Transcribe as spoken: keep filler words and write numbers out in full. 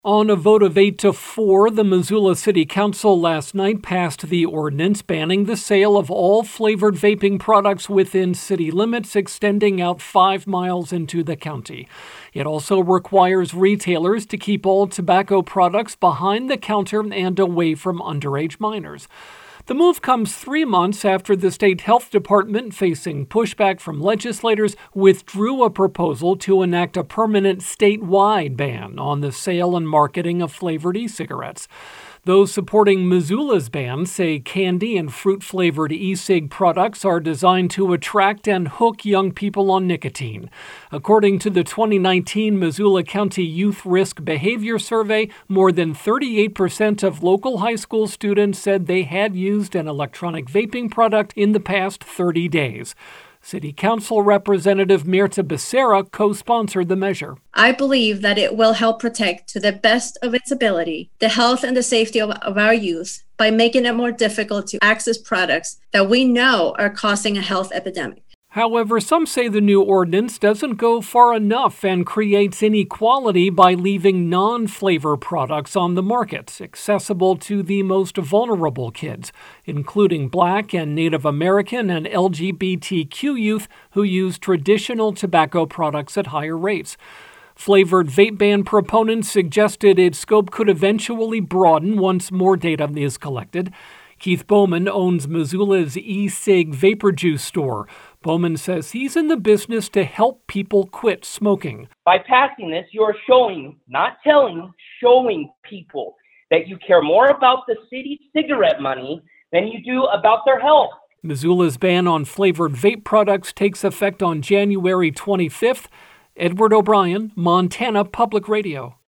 On a vote of eight to four, the Missoula City Council last night passed the ordinance banning the sale of all flavored vaping products within city limits, extending out five miles into the county. It also requires retailers to keep all tobacco products behind the counter and away from underage minors. The move comes three months after the state health department, facing pushback from legislators, withdrew a proposal to enact a permanent statewide ban on the sale and marketing of flavored e-cigarettes. Those supporting Missoula's ban say candy and fruit-flavored e-cig products are designed to attract and hook young people on nicotine. According to the twenty nineteen Missoula County Youth Risk Behavior Survey, more than thirty-eight percent of local high school students said they had used an electronic vaping product in the past thirty days. City Council Representative Mirta Becerra co-sponsored the measure. I believe that it will help protect, to the best of its ability, the health and the safety of, of our youth by making it more difficult to access products that we know are causing a health epidemic. However, some say the new ordinance doesn't go far enough and creates inequality by leaving non-flavor products on the market, accessible to the most vulnerable kids, including Black and Native American and L G B T Q youth who use traditional tobacco products at higher rates. Flavored vape ban proponents suggested its scope could eventually broaden once more data is collected. Keith Bowman owns Missoula's e-cig vapor juice store. Bowman says he's in the business to help people quit smoking. By passing this, you're showing, not telling, showing people that you care more about the city's cigarette money than you do about their health. Missoula's ban on flavored vape products takes effect on January twenty-fifth. Edward O'Brien, Montana Public Radio.